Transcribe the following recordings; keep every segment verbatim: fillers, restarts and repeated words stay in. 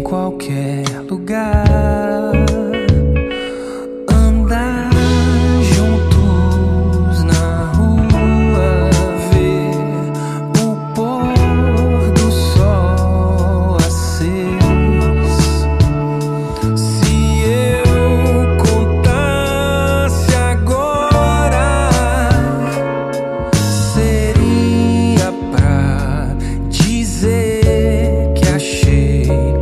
qualquer lugar. Andar juntos na rua, ver o pôr do sol aceso. Se eu contasse agora, seria pra dizer que achei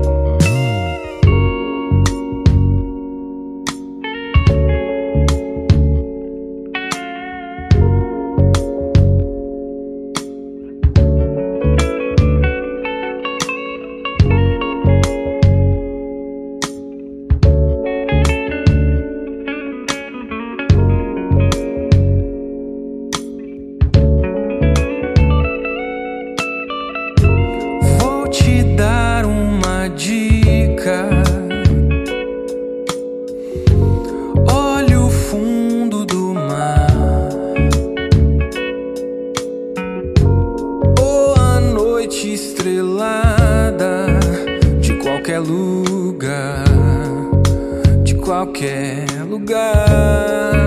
te dar uma dica. Olha o fundo do mar, ou a noite estrelada de qualquer lugar, de qualquer lugar.